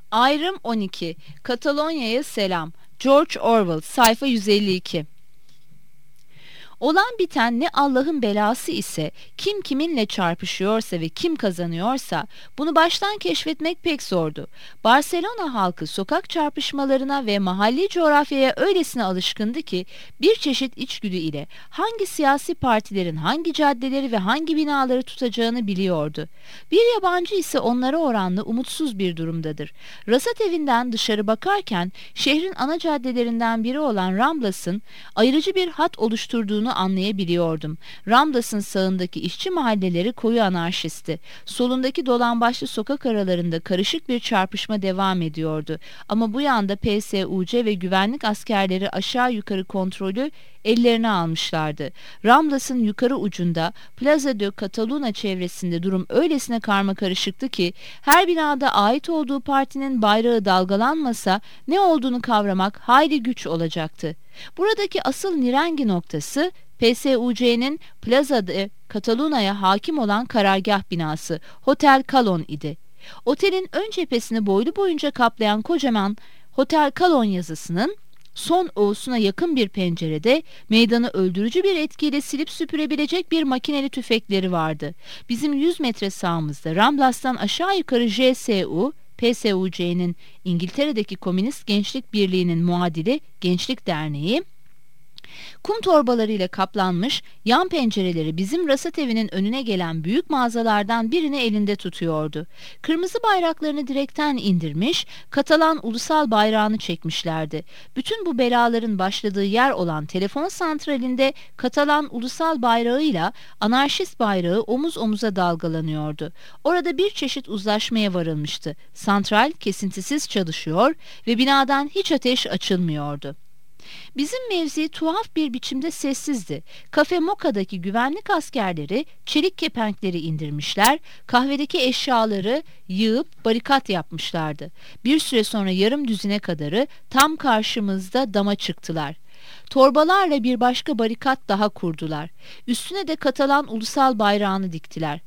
Ayrım 12. Katalonya'ya selam. George Orwell, sayfa 152. Olan biten ne Allah'ın belası ise, kim kiminle çarpışıyorsa ve kim kazanıyorsa bunu baştan keşfetmek pek zordu. Barcelona halkı sokak çarpışmalarına ve mahalli coğrafyaya öylesine alışkındı ki bir çeşit içgüdü ile hangi siyasi partilerin hangi caddeleri ve hangi binaları tutacağını biliyordu. Bir yabancı ise onlara oranla umutsuz bir durumdadır. Rasat evinden dışarı bakarken şehrin ana caddelerinden biri olan Ramblas'ın ayrıcı bir hat oluşturduğunu anlayabiliyordum. Ramblas'ın sağındaki işçi mahalleleri koyu anarşisti. Solundaki dolambaçlı sokak aralarında karışık bir çarpışma devam ediyordu. Ama bu yanda PSUC ve güvenlik askerleri aşağı yukarı kontrolü ellerine almışlardı. Ramblas'ın yukarı ucunda Plaza de Catalunya çevresinde durum öylesine karmakarışıktı ki her binada ait olduğu partinin bayrağı dalgalanmasa ne olduğunu kavramak hayli güç olacaktı. Buradaki asıl nirengi noktası PSUC'nin Plaza de Catalunya'ya hakim olan karargah binası Hotel Calon idi. Otelin ön cephesini boylu boyunca kaplayan kocaman Hotel Calon yazısının son o'suna yakın bir pencerede meydanı öldürücü bir etkiyle silip süpürebilecek bir makineli tüfekleri vardı. Bizim 100 metre sağımızda Ramblas'tan aşağı yukarı JSU, PSUC'nin İngiltere'deki Komünist Gençlik Birliği'nin muadili Gençlik Derneği, kum torbalarıyla kaplanmış yan pencereleri bizim rasat evinin önüne gelen büyük mağazalardan birini elinde tutuyordu. Kırmızı bayraklarını direkten indirmiş, Katalan ulusal bayrağını çekmişlerdi. Bütün bu belaların başladığı yer olan telefon santralinde Katalan ulusal bayrağıyla anarşist bayrağı omuz omuza dalgalanıyordu. Orada bir çeşit uzlaşmaya varılmıştı. Santral kesintisiz çalışıyor ve binadan hiç ateş açılmıyordu. Bizim mevzi tuhaf bir biçimde sessizdi. Kafe Moka'daki güvenlik askerleri çelik kepenkleri indirmişler, kahvedeki eşyaları yığıp barikat yapmışlardı. Bir süre sonra yarım düzine kadarı tam karşımızda dama çıktılar. Torbalarla bir başka barikat daha kurdular. Üstüne de Katalan ulusal bayrağını diktiler.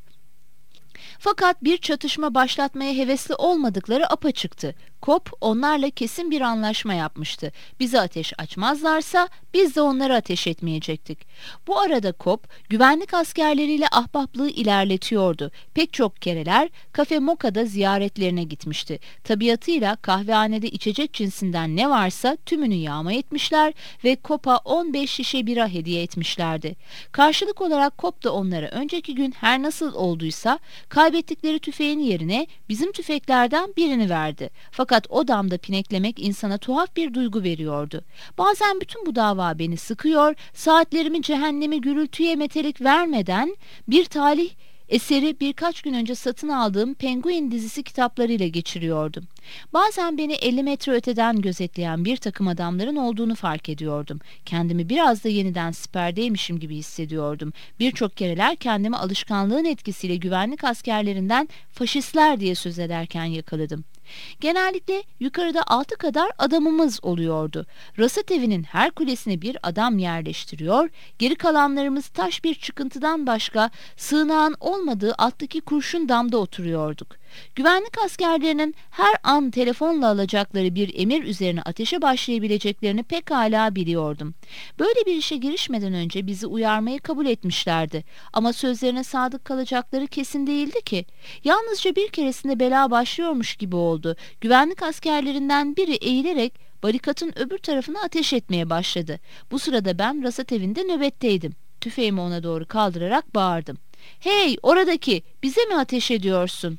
Fakat bir çatışma başlatmaya hevesli olmadıkları apaçıktı. KOP onlarla kesin bir anlaşma yapmıştı. Bize ateş açmazlarsa biz de onlara ateş etmeyecektik. Bu arada KOP güvenlik askerleriyle ahbaplığı ilerletiyordu. Pek çok kereler Kafe Moka'da ziyaretlerine gitmişti. Tabiatıyla kahvehanede içecek cinsinden ne varsa tümünü yağma etmişler ve KOP'a 15 şişe bira hediye etmişlerdi. Karşılık olarak KOP da onlara önceki gün her nasıl olduysa kaybettikleri tüfeğin yerine bizim tüfeklerden birini verdi. Fakat o damda pineklemek insana tuhaf bir duygu veriyordu. Bazen bütün bu dava beni sıkıyor, saatlerimi cehennemi gürültüye metelik vermeden bir talih eseri birkaç gün önce satın aldığım Penguin dizisi kitaplarıyla geçiriyordum. Bazen beni 50 metre öteden gözetleyen bir takım adamların olduğunu fark ediyordum. Kendimi biraz da yeniden siperdeymişim gibi hissediyordum. Birçok kereler kendimi alışkanlığın etkisiyle güvenlik askerlerinden faşistler diye söz ederken yakaladım. Genellikle yukarıda 6 kadar adamımız oluyordu. Rasat evinin her kulesine bir adam yerleştiriyor, geri kalanlarımız taş bir çıkıntıdan başka sığınağın olmadığı alttaki kurşun damda oturuyorduk. Güvenlik askerlerinin her an telefonla alacakları bir emir üzerine ateşe başlayabileceklerini pekala biliyordum. Böyle bir işe girişmeden önce bizi uyarmayı kabul etmişlerdi. Ama sözlerine sadık kalacakları kesin değildi ki. Yalnızca bir keresinde bela başlıyormuş gibi oldu. Güvenlik askerlerinden biri eğilerek barikatın öbür tarafına ateş etmeye başladı. Bu sırada ben rasat evinde nöbetteydim. Tüfeğimi ona doğru kaldırarak bağırdım. "Hey, oradaki, bize mi ateş ediyorsun?"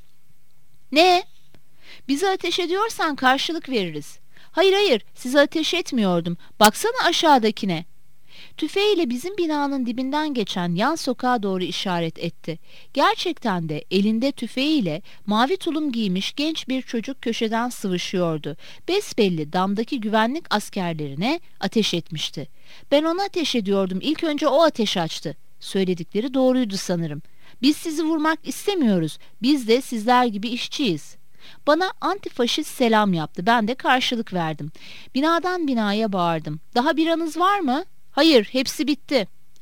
"Ne?" "Bize ateş ediyorsan karşılık veririz." "Hayır hayır, size ateş etmiyordum. Baksana aşağıdakine." Tüfeğiyle bizim binanın dibinden geçen yan sokağa doğru işaret etti. Gerçekten de elinde tüfeğiyle mavi tulum giymiş genç bir çocuk köşeden sıvışıyordu. Besbelli damdaki güvenlik askerlerine ateş etmişti. "Ben ona ateş ediyordum. İlk önce o ateş açtı." Söyledikleri doğruydu sanırım. "Biz sizi vurmak istemiyoruz. Biz de sizler gibi işçiyiz." Bana antifaşist selam yaptı. Ben de karşılık verdim. Binadan binaya bağırdım. "Daha biranız var mı?" "Hayır, hepsi bitti."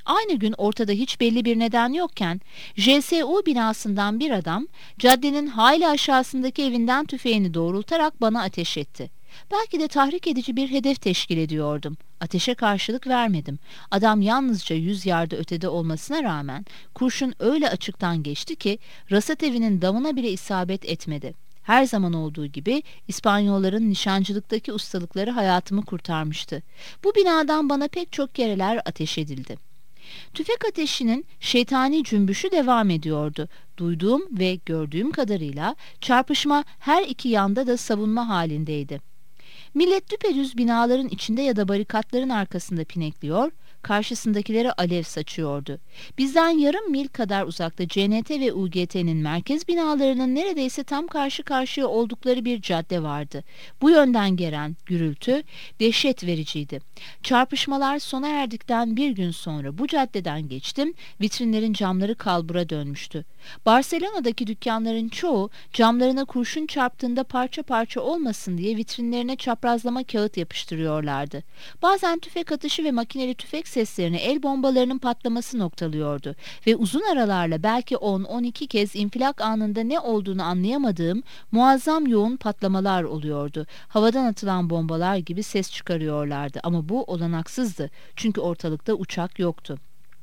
Aynı gün ortada hiç belli bir neden yokken JSU binasından bir adam caddenin hayli aşağısındaki evinden tüfeğini doğrultarak bana ateş etti. Belki de tahrik edici bir hedef teşkil ediyordum. Ateşe karşılık vermedim. Adam yalnızca 100 yarda ötede olmasına rağmen kurşun öyle açıktan geçti ki rasat evinin damına bile isabet etmedi. Her zaman olduğu gibi İspanyolların nişancılıktaki ustalıkları hayatımı kurtarmıştı. Bu binadan bana pek çok kereler ateş edildi. Tüfek ateşinin şeytani cümbüşü devam ediyordu. Duyduğum ve gördüğüm kadarıyla çarpışma her iki yanda da savunma halindeydi. Millet düpedüz binaların içinde ya da barikatların arkasında pinekliyor, karşısındakilere alev saçıyordu. Bizden yarım mil kadar uzakta CNT ve UGT'nin merkez binalarının neredeyse tam karşı karşıya oldukları bir cadde vardı. Bu yönden gelen gürültü dehşet vericiydi. Çarpışmalar sona erdikten bir gün sonra bu caddeden geçtim, vitrinlerin camları kalbura dönmüştü. Barcelona'daki dükkanların çoğu camlarına kurşun çarptığında parça parça olmasın diye vitrinlerine çaprazlama kağıt yapıştırıyorlardı. Bazen tüfek atışı ve makineli tüfek seslerini el bombalarının patlaması noktalıyordu ve uzun aralarla belki 10-12 kez infilak anında ne olduğunu anlayamadığım muazzam yoğun patlamalar oluyordu. Havadan atılan bombalar gibi ses çıkarıyorlardı ama bu olanaksızdı çünkü ortalıkta uçak yoktu.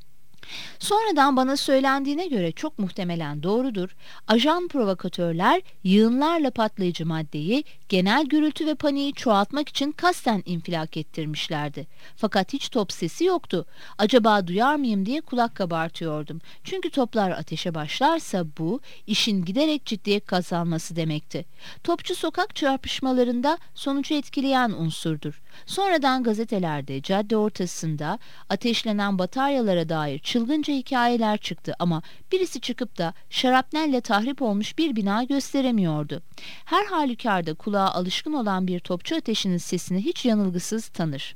Sonradan bana söylendiğine göre çok muhtemelen doğrudur. Ajan provokatörler yığınlarla patlayıcı maddeyi genel gürültü ve paniği çoğaltmak için kasten infilak ettirmişlerdi. Fakat hiç top sesi yoktu. Acaba duyar mıyım diye kulak kabartıyordum. Çünkü toplar ateşe başlarsa bu işin giderek ciddiye kazanması demekti. Topçu sokak çarpışmalarında sonucu etkileyen unsurdur. Sonradan gazetelerde cadde ortasında ateşlenen bataryalara dair çılgınca hikayeler çıktı ama birisi çıkıp da şarapnelle tahrip olmuş bir bina gösteremiyordu. Her halükarda kulağa alışkın olan bir topçu ateşinin sesini hiç yanılgısız tanır.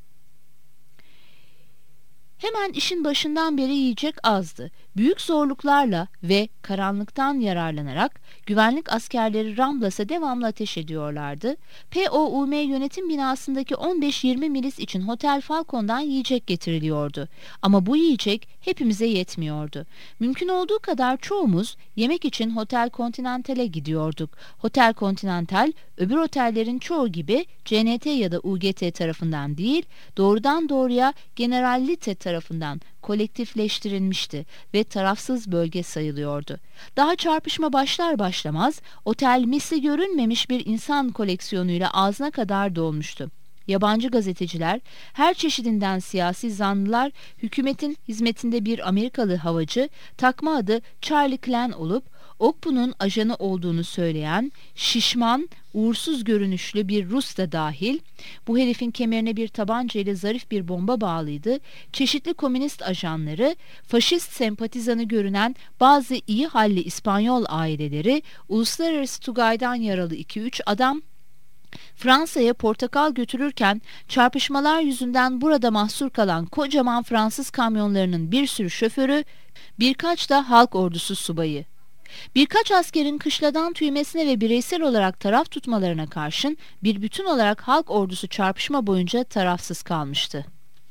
Hemen işin başından beri yiyecek azdı. Büyük zorluklarla ve karanlıktan yararlanarak güvenlik askerleri Ramblas'a devamlı ateş ediyorlardı. POUM yönetim binasındaki 15-20 milis için Hotel Falcon'dan yiyecek getiriliyordu. Ama bu yiyecek hepimize yetmiyordu. Mümkün olduğu kadar çoğumuz yemek için Hotel Continental'e gidiyorduk. Hotel Continental, öbür otellerin çoğu gibi CNT ya da UGT tarafından değil, doğrudan doğruya Generalitate tarafından kolektifleştirilmişti ve tarafsız bölge sayılıyordu. Daha çarpışma başlar başlamaz otel misli görünmemiş bir insan koleksiyonuyla ağzına kadar dolmuştu. Yabancı gazeteciler, her çeşidinden siyasi zanlılar, hükümetin hizmetinde bir Amerikalı havacı, takma adı Charlie Clan olup Okpu'nun ajanı olduğunu söyleyen, şişman, uğursuz görünüşlü bir Rus da dahil, bu herifin kemerine bir tabanca ile zarif bir bomba bağlıydı, çeşitli komünist ajanları, faşist sempatizanı görünen bazı iyi halli İspanyol aileleri, uluslararası Tugay'dan yaralı 2-3 adam, Fransa'ya portakal götürürken çarpışmalar yüzünden burada mahsur kalan kocaman Fransız kamyonlarının bir sürü şoförü, birkaç da halk ordusu subayı. Birkaç askerin kışladan tüymesine ve bireysel olarak taraf tutmalarına karşın bir bütün olarak halk ordusu çarpışma boyunca tarafsız kalmıştı.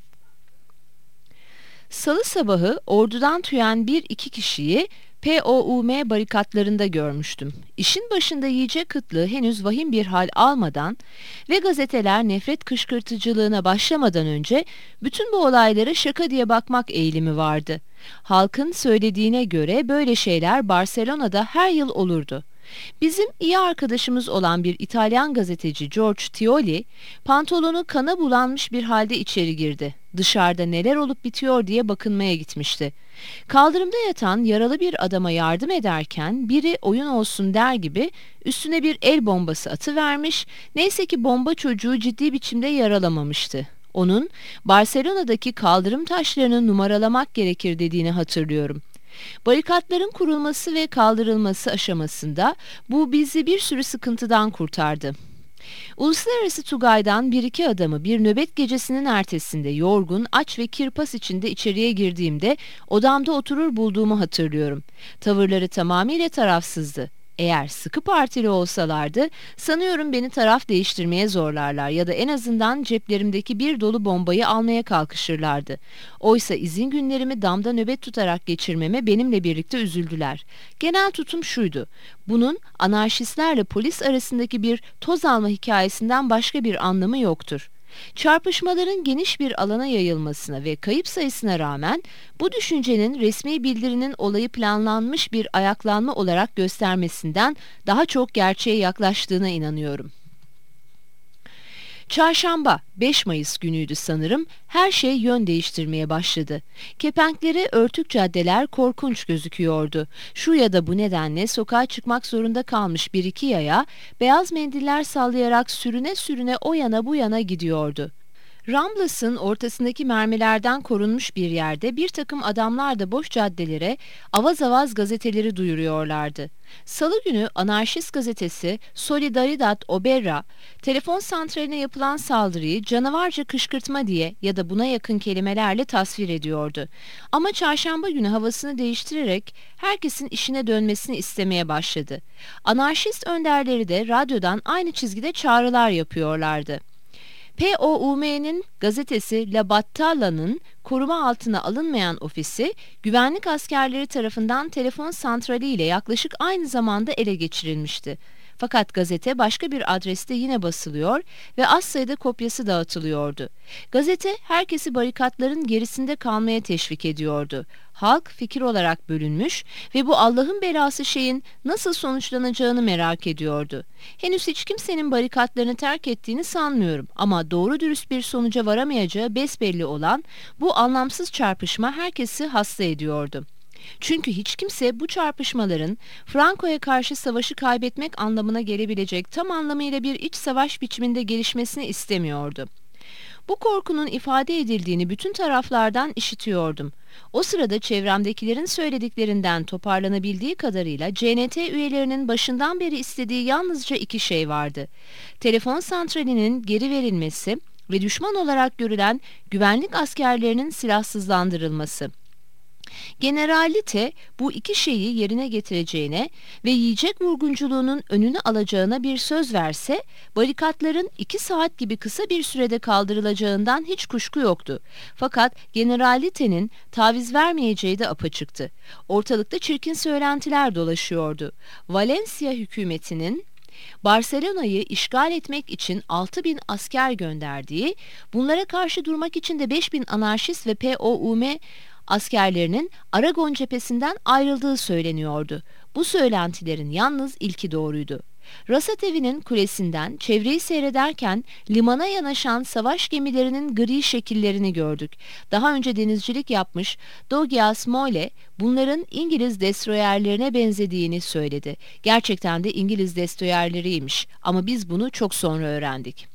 Salı sabahı ordudan tüyen bir iki kişiyi POUM barikatlarında görmüştüm. İşin başında yiyecek kıtlığı henüz vahim bir hal almadan ve gazeteler nefret kışkırtıcılığına başlamadan önce bütün bu olaylara şaka diye bakmak eğilimi vardı. Halkın söylediğine göre böyle şeyler Barcelona'da her yıl olurdu. Bizim iyi arkadaşımız olan bir İtalyan gazeteci George Tioli, pantolonu kana bulanmış bir halde içeri girdi. Dışarıda neler olup bitiyor diye bakınmaya gitmişti. Kaldırımda yatan yaralı bir adama yardım ederken biri oyun olsun der gibi üstüne bir el bombası atıvermiş, neyse ki bomba çocuğu ciddi biçimde yaralamamıştı. Onun Barcelona'daki kaldırım taşlarını numaralamak gerekir dediğini hatırlıyorum. Barikatların kurulması ve kaldırılması aşamasında bu bizi bir sürü sıkıntıdan kurtardı. Uluslararası Tugay'dan bir iki adamı bir nöbet gecesinin ertesinde yorgun, aç ve kirpas içinde içeriye girdiğimde odamda oturur bulduğumu hatırlıyorum. Tavırları tamamıyla tarafsızdı. Eğer sıkı partili olsalardı, sanıyorum beni taraf değiştirmeye zorlarlar ya da en azından ceplerimdeki bir dolu bombayı almaya kalkışırlardı. Oysa izin günlerimi damda nöbet tutarak geçirmeme benimle birlikte üzüldüler. Genel tutum şuydu: bunun anarşistlerle polis arasındaki bir toz alma hikayesinden başka bir anlamı yoktur. Çarpışmaların geniş bir alana yayılmasına ve kayıp sayısına rağmen bu düşüncenin resmi bildirinin olayı planlanmış bir ayaklanma olarak göstermesinden daha çok gerçeğe yaklaştığına inanıyorum. Çarşamba, 5 Mayıs günüydü sanırım, her şey yön değiştirmeye başladı. Kepenkleri örtük caddeler korkunç gözüküyordu. Şu ya da bu nedenle sokağa çıkmak zorunda kalmış bir iki yaya, beyaz mendiller sallayarak sürüne sürüne o yana bu yana gidiyordu. Ramblas'ın ortasındaki mermilerden korunmuş bir yerde bir takım adamlar da boş caddelere avaz avaz gazeteleri duyuruyorlardı. Salı günü anarşist gazetesi Solidaridad Obrera, telefon santraline yapılan saldırıyı canavarca kışkırtma diye ya da buna yakın kelimelerle tasvir ediyordu. Ama çarşamba günü havasını değiştirerek herkesin işine dönmesini istemeye başladı. Anarşist önderleri de radyodan aynı çizgide çağrılar yapıyorlardı. POUM'nin gazetesi La Battala'nın koruma altına alınmayan ofisi, güvenlik askerleri tarafından telefon santrali ile yaklaşık aynı zamanda ele geçirilmişti. Fakat gazete başka bir adreste yine basılıyor ve az sayıda kopyası dağıtılıyordu. Gazete herkesi barikatların gerisinde kalmaya teşvik ediyordu. Halk fikir olarak bölünmüş ve bu Allah'ın belası şeyin nasıl sonuçlanacağını merak ediyordu. Henüz hiç kimsenin barikatlarını terk ettiğini sanmıyorum ama doğru dürüst bir sonuca varamayacağı besbelli olan bu anlamsız çarpışma herkesi hasta ediyordu. Çünkü hiç kimse bu çarpışmaların Franco'ya karşı savaşı kaybetmek anlamına gelebilecek tam anlamıyla bir iç savaş biçiminde gelişmesini istemiyordu. Bu korkunun ifade edildiğini bütün taraflardan işitiyordum. O sırada çevremdekilerin söylediklerinden toparlanabildiği kadarıyla CNT üyelerinin başından beri istediği yalnızca iki şey vardı: telefon santralinin geri verilmesi ve düşman olarak görülen güvenlik askerlerinin silahsızlandırılması. Generalite bu iki şeyi yerine getireceğine ve yiyecek vurgunculuğunun önünü alacağına bir söz verse, barikatların 2 saat gibi kısa bir sürede kaldırılacağından hiç kuşku yoktu. Fakat generalitenin taviz vermeyeceği de apaçıktı. Ortalıkta çirkin söylentiler dolaşıyordu. Valencia hükümetinin Barcelona'yı işgal etmek için 6.000 asker gönderdiği, bunlara karşı durmak için de 5.000 anarşist ve POUM askerlerinin Aragon cephesinden ayrıldığı söyleniyordu. Bu söylentilerin yalnız ilki doğruydu. Rasat Evi'nin kulesinden çevreyi seyrederken limana yanaşan savaş gemilerinin gri şekillerini gördük. Daha önce denizcilik yapmış Douglas Moyle bunların İngiliz destroyerlerine benzediğini söyledi. Gerçekten de İngiliz destroyerleriymiş ama biz bunu çok sonra öğrendik.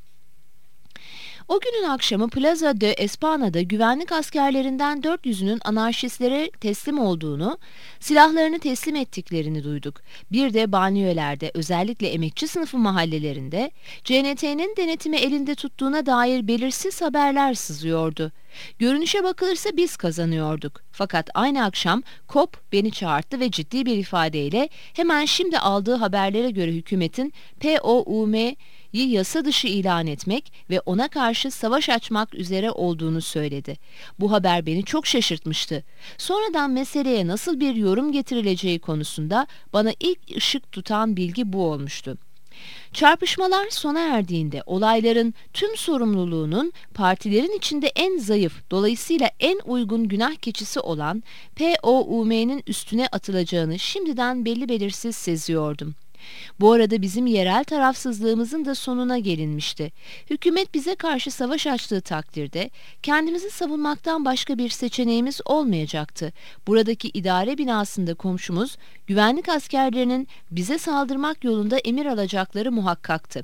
O günün akşamı Plaza de Espana'da güvenlik askerlerinden 400'ünün anarşistlere teslim olduğunu, silahlarını teslim ettiklerini duyduk. Bir de banliyölerde, özellikle emekçi sınıfı mahallelerinde CNT'nin denetimi elinde tuttuğuna dair belirsiz haberler sızıyordu. Görünüşe bakılırsa biz kazanıyorduk. Fakat aynı akşam KOP beni çağırdı ve ciddi bir ifadeyle hemen şimdi aldığı haberlere göre hükümetin POUM'yi yasa dışı ilan etmek ve ona karşı savaş açmak üzere olduğunu söyledi. Bu haber beni çok şaşırtmıştı. Sonradan meseleye nasıl bir yorum getirileceği konusunda bana ilk ışık tutan bilgi bu olmuştu. Çarpışmalar sona erdiğinde olayların tüm sorumluluğunun partilerin içinde en zayıf, dolayısıyla en uygun günah keçisi olan POUM'nin üstüne atılacağını şimdiden belli belirsiz seziyordum. Bu arada bizim yerel tarafsızlığımızın da sonuna gelinmişti. Hükümet bize karşı savaş açtığı takdirde kendimizi savunmaktan başka bir seçeneğimiz olmayacaktı. Buradaki idare binasında komşumuz güvenlik askerlerinin bize saldırmak yolunda emir alacakları muhakkaktı.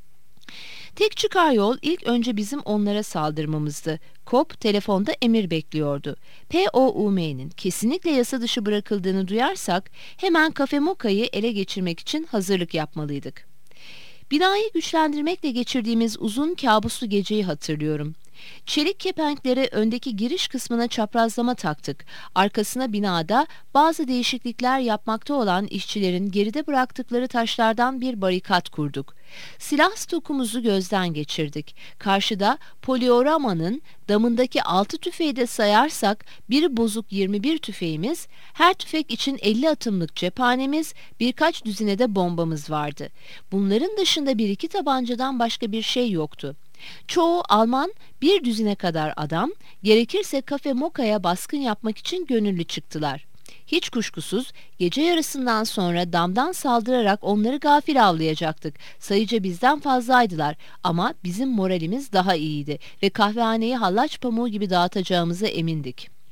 Tek çıkar yol ilk önce bizim onlara saldırmamızdı. KOP telefonda emir bekliyordu. POUM'nin kesinlikle yasa dışı bırakıldığını duyarsak hemen Kafe Moka'yı ele geçirmek için hazırlık yapmalıydık. Binayı güçlendirmekle geçirdiğimiz uzun kabuslu geceyi hatırlıyorum. Çelik kepenkleri öndeki giriş kısmına çaprazlama taktık. Arkasına binada bazı değişiklikler yapmakta olan işçilerin geride bıraktıkları taşlardan bir barikat kurduk. Silah stokumuzu gözden geçirdik. Karşıda Poliorama'nın damındaki 6 tüfeği de sayarsak biri bozuk 21 tüfeğimiz, her tüfek için 50 atımlık cephanemiz, birkaç düzine de bombamız vardı. Bunların dışında bir iki tabancadan başka bir şey yoktu. Çoğu Alman, bir düzine kadar adam, gerekirse Kafe Moka'ya baskın yapmak için gönüllü çıktılar. Hiç kuşkusuz gece yarısından sonra damdan saldırarak onları gafil avlayacaktık. Sayıca bizden fazlaydılar ama bizim moralimiz daha iyiydi ve kahvehaneyi hallaç pamuğu gibi dağıtacağımıza emindik.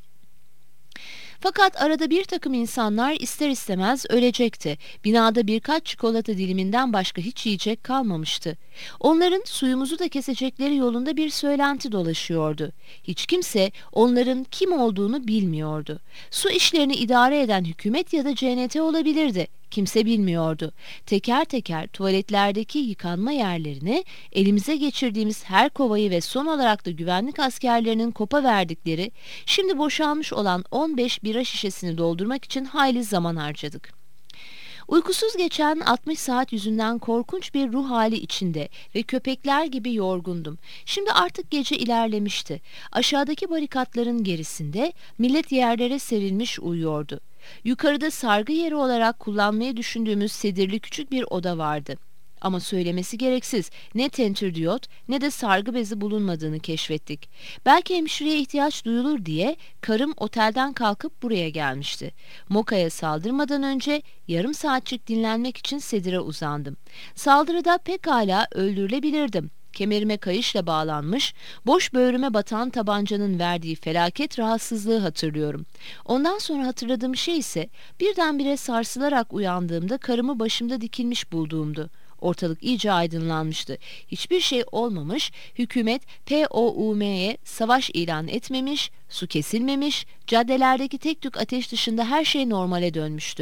Fakat arada bir takım insanlar ister istemez ölecekti. Binada birkaç çikolata diliminden başka hiç yiyecek kalmamıştı. Onların suyumuzu da kesecekleri yolunda bir söylenti dolaşıyordu. Hiç kimse onların kim olduğunu bilmiyordu. Su işlerini idare eden hükümet ya da CNT olabilirdi. Kimse bilmiyordu. Teker teker tuvaletlerdeki yıkanma yerlerini, elimize geçirdiğimiz her kovayı ve son olarak da güvenlik askerlerinin kopa verdikleri, şimdi boşalmış olan 15 bira şişesini doldurmak için hayli zaman harcadık. Uykusuz geçen 60 saat yüzünden korkunç bir ruh hali içinde ve köpekler gibi yorgundum. Şimdi artık gece ilerlemişti. Aşağıdaki barikatların gerisinde millet yerlere serilmiş uyuyordu. Yukarıda sargı yeri olarak kullanmayı düşündüğümüz sedirli küçük bir oda vardı. Ama söylemesi gereksiz, ne tentürdiyot ne de sargı bezi bulunmadığını keşfettik. Belki hemşireye ihtiyaç duyulur diye karım otelden kalkıp buraya gelmişti. Moka'ya saldırmadan önce yarım saatçik dinlenmek için sedire uzandım. Saldırıda pekala öldürülebilirdim. Kemerime kayışla bağlanmış, boş böğrüme batan tabancanın verdiği felaket rahatsızlığı hatırlıyorum. Ondan sonra hatırladığım şey ise birdenbire sarsılarak uyandığımda karımı başımda dikilmiş bulduğumdu. Ortalık iyice aydınlanmıştı. Hiçbir şey olmamış, hükümet POUM'ye savaş ilan etmemiş, su kesilmemiş, caddelerdeki tek tük ateş dışında her şey normale dönmüştü.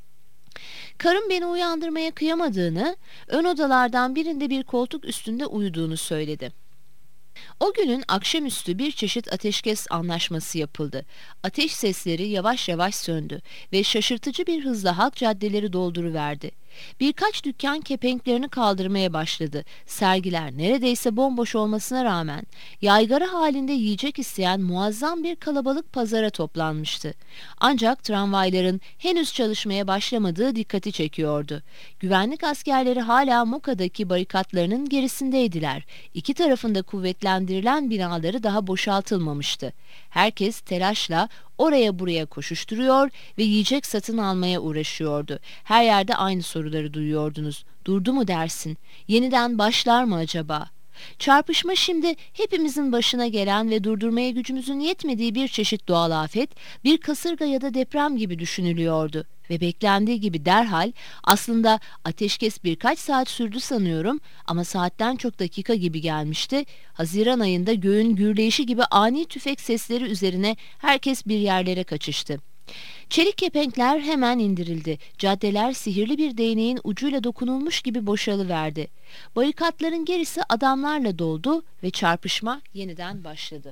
Karım beni uyandırmaya kıyamadığını, ön odalardan birinde bir koltuk üstünde uyuduğunu söyledi. O günün akşamüstü bir çeşit ateşkes anlaşması yapıldı. Ateş sesleri yavaş yavaş söndü ve şaşırtıcı bir hızla halk caddeleri dolduruverdi. Birkaç dükkan kepenklerini kaldırmaya başladı. Sergiler neredeyse bomboş olmasına rağmen yaygara halinde yiyecek isteyen muazzam bir kalabalık pazara toplanmıştı. Ancak tramvayların henüz çalışmaya başlamadığı dikkati çekiyordu. Güvenlik askerleri hala Moka'daki barikatlarının gerisindeydiler. İki tarafında kuvvetlendirilen binaları daha boşaltılmamıştı. Herkes telaşla oraya buraya koşuşturuyor ve yiyecek satın almaya uğraşıyordu. Her yerde aynı soruları duyuyordunuz. Durdu mu dersin? Yeniden başlar mı acaba? Çarpışma şimdi hepimizin başına gelen ve durdurmaya gücümüzün yetmediği bir çeşit doğal afet, bir kasırga ya da deprem gibi düşünülüyordu. Ve beklendiği gibi derhal, aslında ateşkes birkaç saat sürdü sanıyorum ama saatten çok dakika gibi gelmişti. Haziran ayında göğün gürleyişi gibi ani tüfek sesleri üzerine herkes bir yerlere kaçıştı. Çelik kepenkler hemen indirildi. Caddeler sihirli bir değneğin ucuyla dokunulmuş gibi boşalıverdi. Barikatların gerisi adamlarla doldu ve çarpışma yeniden başladı.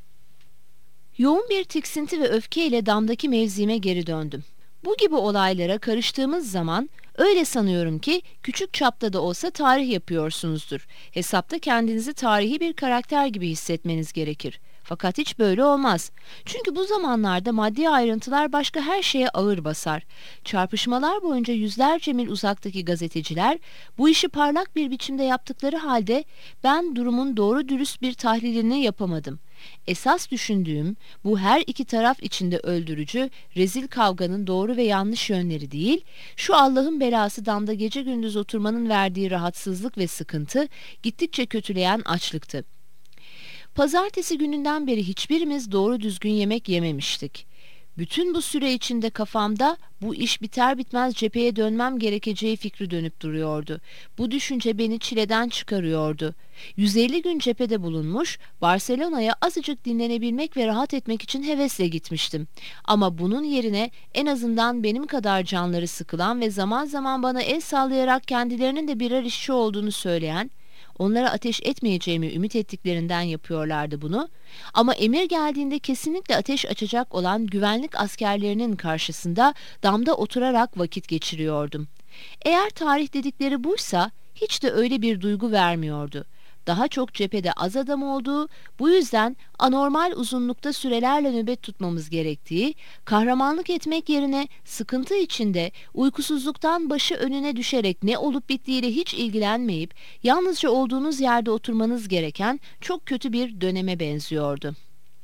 Yoğun bir tiksinti ve öfkeyle damdaki mevzime geri döndüm. Bu gibi olaylara karıştığımız zaman öyle sanıyorum ki küçük çapta da olsa tarih yapıyorsunuzdur. Hesapta kendinizi tarihi bir karakter gibi hissetmeniz gerekir. Fakat hiç böyle olmaz. Çünkü bu zamanlarda maddi ayrıntılar başka her şeye ağır basar. Çarpışmalar boyunca yüzlerce mil uzaktaki gazeteciler bu işi parlak bir biçimde yaptıkları halde ben durumun doğru dürüst bir tahlilini yapamadım. Esas düşündüğüm bu her iki taraf içinde öldürücü, rezil kavganın doğru ve yanlış yönleri değil, şu Allah'ın belası damda gece gündüz oturmanın verdiği rahatsızlık ve sıkıntı, gittikçe kötüleyen açlıktı. Pazartesi gününden beri hiçbirimiz doğru düzgün yemek yememiştik. Bütün bu süre içinde kafamda bu iş biter bitmez cepheye dönmem gerekeceği fikri dönüp duruyordu. Bu düşünce beni çileden çıkarıyordu. 150 gün cephede bulunmuş, Barcelona'ya azıcık dinlenebilmek ve rahat etmek için hevesle gitmiştim. Ama bunun yerine en azından benim kadar canları sıkılan ve zaman zaman bana el sallayarak kendilerinin de birer işçi olduğunu söyleyen, onlara ateş etmeyeceğimi ümit ettiklerinden yapıyorlardı bunu. Ama emir geldiğinde kesinlikle ateş açacak olan güvenlik askerlerinin karşısında damda oturarak vakit geçiriyordum. Eğer tarih dedikleri buysa hiç de öyle bir duygu vermiyordu. Daha çok cephede az adam olduğu, bu yüzden anormal uzunlukta sürelerle nöbet tutmamız gerektiği, kahramanlık etmek yerine sıkıntı içinde uykusuzluktan başı önüne düşerek ne olup bittiğiyle hiç ilgilenmeyip yalnızca olduğunuz yerde oturmanız gereken çok kötü bir döneme benziyordu.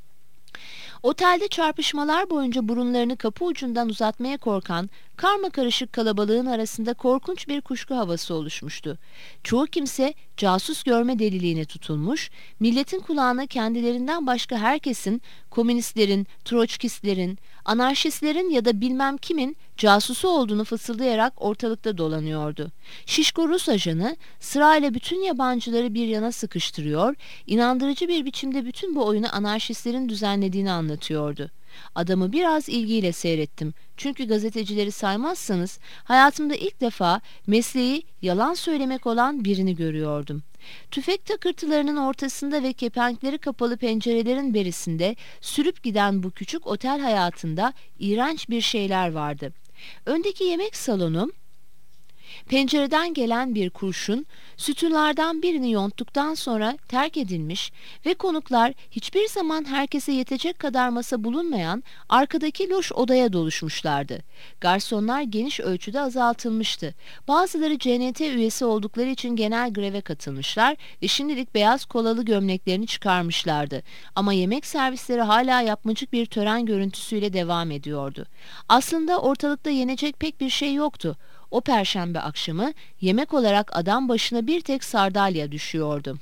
Otelde çarpışmalar boyunca burunlarını kapı ucundan uzatmaya korkan, karmakarışık kalabalığın arasında korkunç bir kuşku havası oluşmuştu. Çoğu kimse casus görme deliliğine tutulmuş, milletin kulağına kendilerinden başka herkesin, komünistlerin, troçkistlerin, anarşistlerin ya da bilmem kimin casusu olduğunu fısıldayarak ortalıkta dolanıyordu. Şişko Rus ajanı sırayla bütün yabancıları bir yana sıkıştırıyor, inandırıcı bir biçimde bütün bu oyunu anarşistlerin düzenlediğini anlatıyordu. Adamı biraz ilgiyle seyrettim. Çünkü gazetecileri saymazsanız hayatımda ilk defa mesleği yalan söylemek olan birini görüyordum. Tüfek takırtılarının ortasında ve kepenkleri kapalı pencerelerin berisinde sürüp giden bu küçük otel hayatında iğrenç bir şeyler vardı. Öndeki yemek salonu, pencereden gelen bir kurşun, sütunlardan birini yonttuktan sonra terk edilmiş ve konuklar hiçbir zaman herkese yetecek kadar masa bulunmayan arkadaki loş odaya doluşmuşlardı. Garsonlar geniş ölçüde azaltılmıştı. Bazıları CNT üyesi oldukları için genel greve katılmışlar ve şimdilik beyaz kolalı gömleklerini çıkarmışlardı. Ama yemek servisleri hala yapmacık bir tören görüntüsüyle devam ediyordu. Aslında ortalıkta yenecek pek bir şey yoktu. O perşembe akşamı yemek olarak adam başına bir tek sardalya düşüyordu.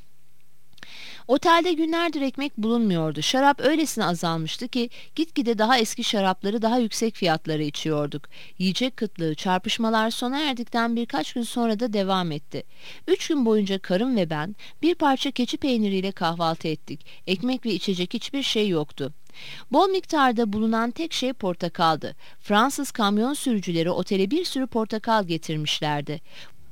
Otelde günlerdir ekmek bulunmuyordu. Şarap öylesine azalmıştı ki gitgide daha eski şarapları daha yüksek fiyatlara içiyorduk. Yiyecek kıtlığı, çarpışmalar sona erdikten birkaç gün sonra da devam etti. 3 gün boyunca karım ve ben bir parça keçi peyniriyle kahvaltı ettik. Ekmek ve içecek hiçbir şey yoktu. Bol miktarda bulunan tek şey portakaldı. Fransız kamyon sürücüleri otele bir sürü portakal getirmişlerdi.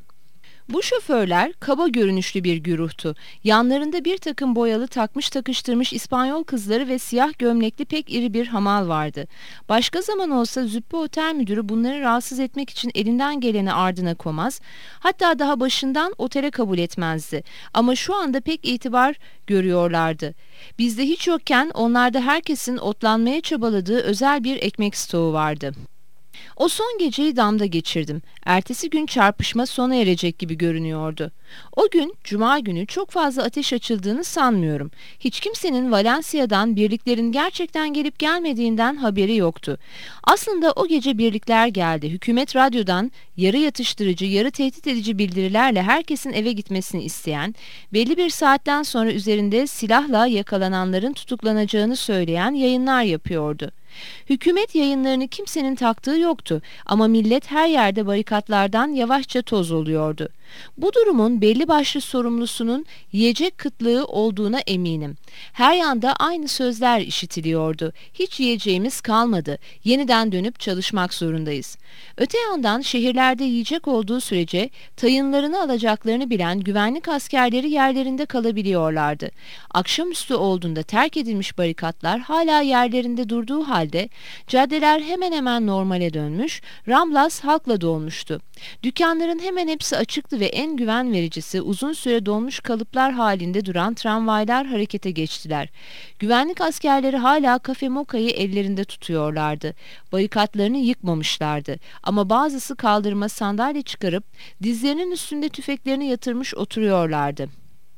Bu şoförler kaba görünüşlü bir güruhtu. Yanlarında bir takım boyalı takmış takıştırmış İspanyol kızları ve siyah gömlekli pek iri bir hamal vardı. Başka zaman olsa züppe otel müdürü bunları rahatsız etmek için elinden geleni ardına koymaz, hatta daha başından otele kabul etmezdi. Ama şu anda pek itibar görüyorlardı. Bizde hiç yokken onlarda herkesin otlanmaya çabaladığı özel bir ekmek stoğu vardı. O son geceyi damda geçirdim. Ertesi gün çarpışma sona erecek gibi görünüyordu. O gün, Cuma günü çok fazla ateş açıldığını sanmıyorum. Hiç kimsenin Valencia'dan birliklerin gerçekten gelip gelmediğinden haberi yoktu. Aslında o gece birlikler geldi. Hükümet radyodan yarı yatıştırıcı, yarı tehdit edici bildirilerle herkesin eve gitmesini isteyen, belli bir saatten sonra üzerinde silahla yakalananların tutuklanacağını söyleyen yayınlar yapıyordu. Hükümet yayınlarını kimsenin taktığı yoktu ama millet her yerde barikatlardan yavaşça toz oluyordu. Bu durumun belli başlı sorumlusunun yiyecek kıtlığı olduğuna eminim. Her yanda aynı sözler işitiliyordu. Hiç yiyeceğimiz kalmadı. Yeniden dönüp çalışmak zorundayız. Öte yandan şehirlerde yiyecek olduğu sürece tayınlarını alacaklarını bilen güvenlik askerleri yerlerinde kalabiliyorlardı. Akşamüstü olduğunda terk edilmiş barikatlar hala yerlerinde durduğu halde caddeler hemen hemen normale dönmüş, Ramblas halkla dolmuştu. Dükkanların hemen hepsi açıktı ve en güven vericisi uzun süre donmuş kalıplar halinde duran tramvaylar harekete geçtiler. Güvenlik askerleri hala Kafe Moka'yı ellerinde tutuyorlardı. Barikatlarını yıkmamışlardı ama bazısı kaldırıma sandalye çıkarıp dizlerinin üstünde tüfeklerini yatırmış oturuyorlardı.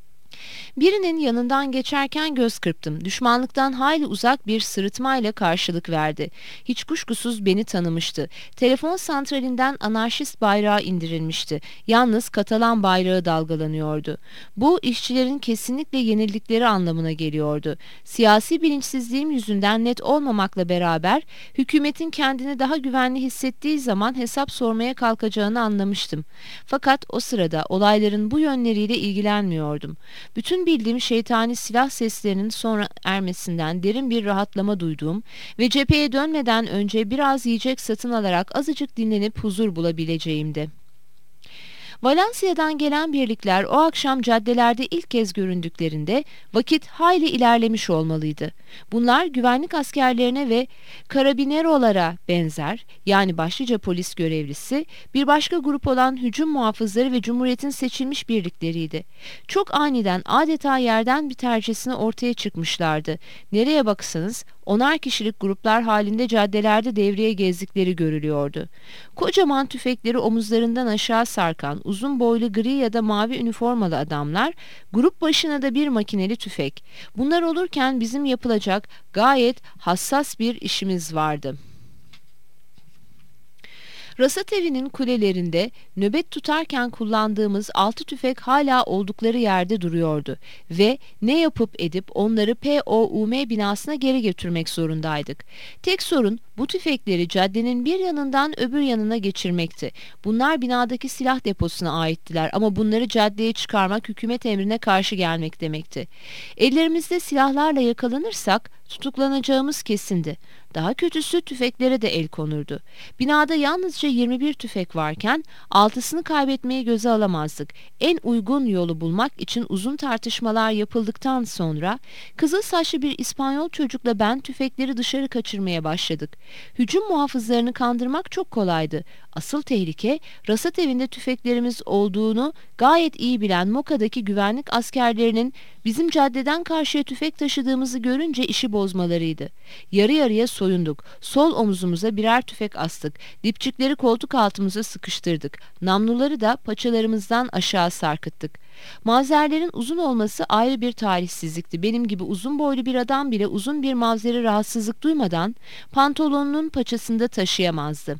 Birinin yanından geçerken göz kırptım. Düşmanlıktan hayli uzak bir sırıtmayla karşılık verdi. Hiç kuşkusuz beni tanımıştı. Telefon santralinden anarşist bayrağı indirilmişti. Yalnız Katalan bayrağı dalgalanıyordu. Bu işçilerin kesinlikle yenildikleri anlamına geliyordu. Siyasi bilinçsizliğim yüzünden net olmamakla beraber hükümetin kendini daha güvenli hissettiği zaman hesap sormaya kalkacağını anlamıştım. Fakat o sırada olayların bu yönleriyle ilgilenmiyordum. Bütün bildiğim şeytani silah seslerinin sona ermesinden derin bir rahatlama duyduğum ve cepheye dönmeden önce biraz yiyecek satın alarak azıcık dinlenip huzur bulabileceğimdi. Valencia'dan gelen birlikler o akşam caddelerde ilk kez göründüklerinde vakit hayli ilerlemiş olmalıydı. Bunlar güvenlik askerlerine ve karabinerolara benzer, yani başlıca polis görevlisi, bir başka grup olan hücum muhafızları ve Cumhuriyet'in seçilmiş birlikleriydi. Çok aniden, adeta yerden bir tercesine ortaya çıkmışlardı. Nereye baksanız 10'ar kişilik gruplar halinde caddelerde devreye gezdikleri görülüyordu. Kocaman tüfekleri omuzlarından aşağı sarkan uzun boylu gri ya da mavi üniformalı adamlar, grup başına da bir makineli tüfek. Bunlar olurken bizim yapılacak gayet hassas bir işimiz vardı. Rasat evinin kulelerinde nöbet tutarken kullandığımız 6 tüfek hala oldukları yerde duruyordu ve ne yapıp edip onları POUM binasına geri götürmek zorundaydık. Tek sorun bu tüfekleri caddenin bir yanından öbür yanına geçirmekti. Bunlar binadaki silah deposuna aittiler ama bunları caddeye çıkarmak hükümet emrine karşı gelmek demekti. Ellerimizde silahlarla yakalanırsak tutuklanacağımız kesindi. Daha kötüsü tüfeklere de el konurdu. Binada yalnızca 21 tüfek varken 6'sını kaybetmeyi göze alamazdık. En uygun yolu bulmak için uzun tartışmalar yapıldıktan sonra kızıl saçlı bir İspanyol çocukla ben tüfekleri dışarı kaçırmaya başladık. Hücum muhafızlarını kandırmak çok kolaydı. Asıl tehlike rasat evinde tüfeklerimiz olduğunu gayet iyi bilen Moka'daki güvenlik askerlerinin bizim caddeden karşıya tüfek taşıdığımızı görünce işi bozmalarıydı. Yarı yarıya soyunduk. Sol omuzumuza birer tüfek astık. Dipçikleri koltuk altımıza sıkıştırdık. Namluları da paçalarımızdan aşağı sarkıttık. Mavzerlerin uzun olması ayrı bir talihsizlikti. Benim gibi uzun boylu bir adam bile uzun bir mavzeri rahatsızlık duymadan pantolonunun paçasında taşıyamazdı.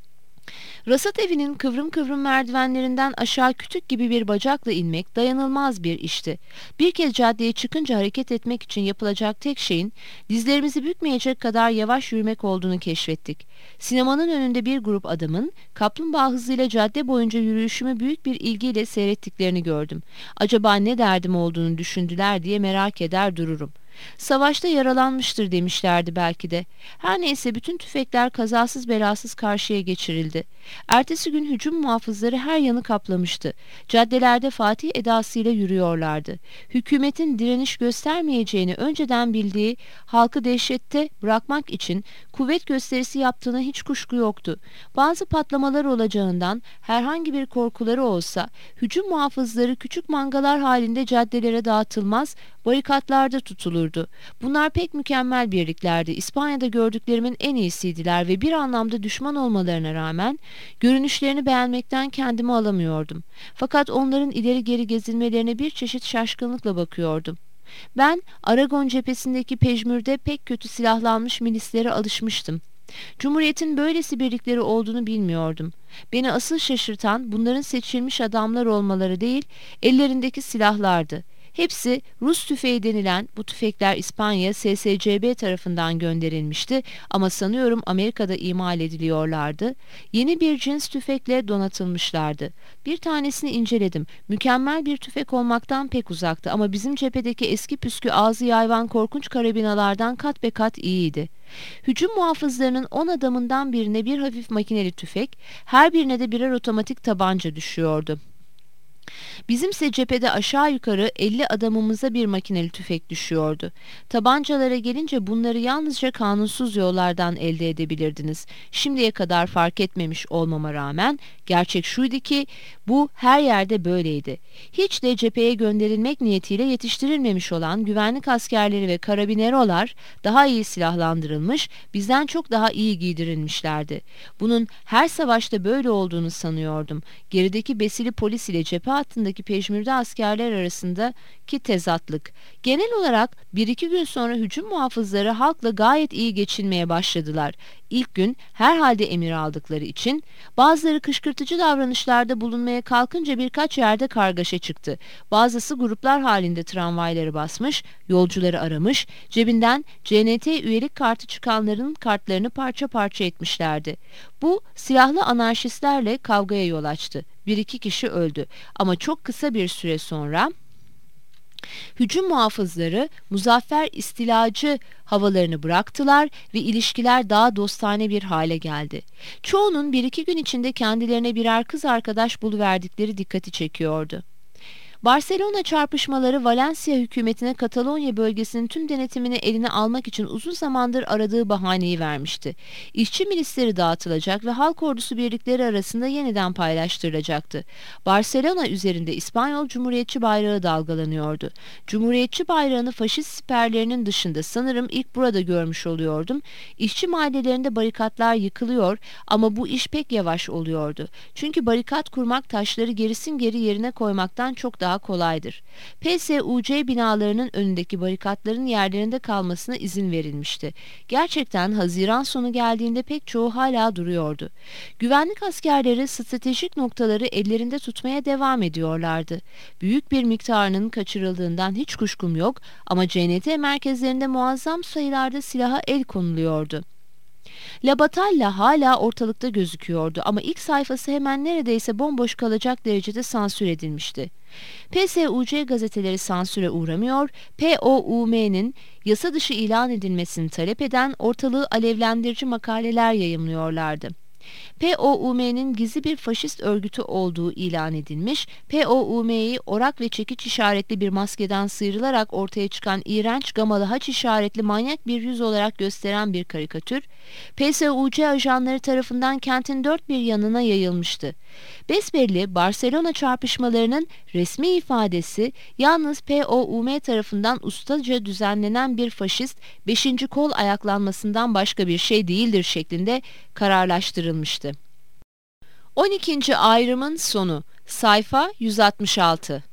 Rasat evinin kıvrım kıvrım merdivenlerinden aşağı kütük gibi bir bacakla inmek dayanılmaz bir işti. Bir kez caddeye çıkınca hareket etmek için yapılacak tek şeyin dizlerimizi bükmeyecek kadar yavaş yürümek olduğunu keşfettik. Sinemanın önünde bir grup adamın kaplumbağa hızıyla cadde boyunca yürüyüşümü büyük bir ilgiyle seyrettiklerini gördüm. Acaba ne derdim olduğunu düşündüler diye merak eder dururum. Savaşta yaralanmıştır demişlerdi belki de. Her neyse bütün tüfekler kazasız belasız karşıya geçirildi. Ertesi gün hücum muhafızları her yanı kaplamıştı. Caddelerde Fatih edasıyla yürüyorlardı. Hükümetin direniş göstermeyeceğini önceden bildiği halkı dehşette bırakmak için kuvvet gösterisi yaptığına hiç kuşku yoktu. Bazı patlamalar olacağından herhangi bir korkuları olsa hücum muhafızları küçük mangalar halinde caddelere dağıtılmaz, barikatlarda tutulurdu. Bunlar pek mükemmel birliklerdi. İspanya'da gördüklerimin en iyisiydiler ve bir anlamda düşman olmalarına rağmen görünüşlerini beğenmekten kendimi alamıyordum. Fakat onların ileri geri gezilmelerine bir çeşit şaşkınlıkla bakıyordum. Ben Aragon cephesindeki pejmürde pek kötü silahlanmış milislere alışmıştım. Cumhuriyetin böylesi birlikleri olduğunu bilmiyordum. Beni asıl şaşırtan bunların seçilmiş adamlar olmaları değil, ellerindeki silahlardı. Hepsi Rus tüfeği denilen bu tüfekler İspanya SSCB tarafından gönderilmişti ama sanıyorum Amerika'da imal ediliyorlardı. Yeni bir cins tüfekle donatılmışlardı. Bir tanesini inceledim. Mükemmel bir tüfek olmaktan pek uzaktı ama bizim cephedeki eski püskü ağzı yayvan korkunç karabinalardan kat be kat iyiydi. Hücum muhafızlarının 10 adamından birine bir hafif makineli tüfek, her birine de birer otomatik tabanca düşüyordu. Bizimse cephede aşağı yukarı 50 adamımıza bir makineli tüfek düşüyordu. Tabancalara gelince bunları yalnızca kanunsuz yollardan elde edebilirdiniz. Şimdiye kadar fark etmemiş olmama rağmen gerçek şuydu ki bu her yerde böyleydi. Hiç de cepheye gönderilmek niyetiyle yetiştirilmemiş olan güvenlik askerleri ve karabinerolar daha iyi silahlandırılmış, bizden çok daha iyi giydirilmişlerdi. Bunun her savaşta böyle olduğunu sanıyordum. Gerideki besili polis ile cephe hattındaki pejmürde askerler arasındaki tezatlık. Genel olarak bir iki gün sonra hücum muhafızları halkla gayet iyi geçinmeye başladılar. İlk gün herhalde emir aldıkları için bazıları kışkırtıcı davranışlarda bulunmaya kalkınca birkaç yerde kargaşa çıktı. Bazısı gruplar halinde tramvayları basmış, yolcuları aramış, cebinden CNT üyelik kartı çıkanların kartlarını parça parça etmişlerdi. Bu silahlı anarşistlerle kavgaya yol açtı. Bir iki kişi öldü ama çok kısa bir süre sonra Hücum muhafızları muzaffer istilacı havalarını bıraktılar ve ilişkiler daha dostane bir hale geldi. Çoğunun bir iki gün içinde kendilerine birer kız arkadaş buluverdikleri dikkati çekiyordu. Barcelona çarpışmaları Valencia hükümetine Katalonya bölgesinin tüm denetimini eline almak için uzun zamandır aradığı bahaneyi vermişti. İşçi milisleri dağıtılacak ve halk ordusu birlikleri arasında yeniden paylaştırılacaktı. Barcelona üzerinde İspanyol Cumhuriyetçi bayrağı dalgalanıyordu. Cumhuriyetçi bayrağını faşist siperlerinin dışında sanırım ilk burada görmüş oluyordum. İşçi mahallelerinde barikatlar yıkılıyor ama bu iş pek yavaş oluyordu. Çünkü barikat kurmak taşları gerisin geri yerine koymaktan çok daha kolaydır. PSUC binalarının önündeki barikatların yerlerinde kalmasına izin verilmişti. Gerçekten Haziran sonu geldiğinde pek çoğu hala duruyordu. Güvenlik askerleri stratejik noktaları ellerinde tutmaya devam ediyorlardı. Büyük bir miktarının kaçırıldığından hiç kuşkum yok ama CNT merkezlerinde muazzam sayılarda silaha el konuluyordu. La Batalla hala ortalıkta gözüküyordu ama ilk sayfası hemen neredeyse bomboş kalacak derecede sansür edilmişti. PSUC gazeteleri sansüre uğramıyor, POUM'nin yasa dışı ilan edilmesini talep eden ortalığı alevlendirici makaleler yayımlıyorlardı. POUM'nin gizli bir faşist örgütü olduğu ilan edilmiş, POUM'yi orak ve çekiç işaretli bir maskeden sıyrılarak ortaya çıkan iğrenç gamalı haç işaretli manyak bir yüz olarak gösteren bir karikatür, PSUC ajanları tarafından kentin dört bir yanına yayılmıştı. Besbelli Barcelona çarpışmalarının resmi ifadesi yalnız POUM tarafından ustaca düzenlenen bir faşist 5. kol ayaklanmasından başka bir şey değildir şeklinde kararlaştırılmıştı. 12. ayrımın sonu. Sayfa 166.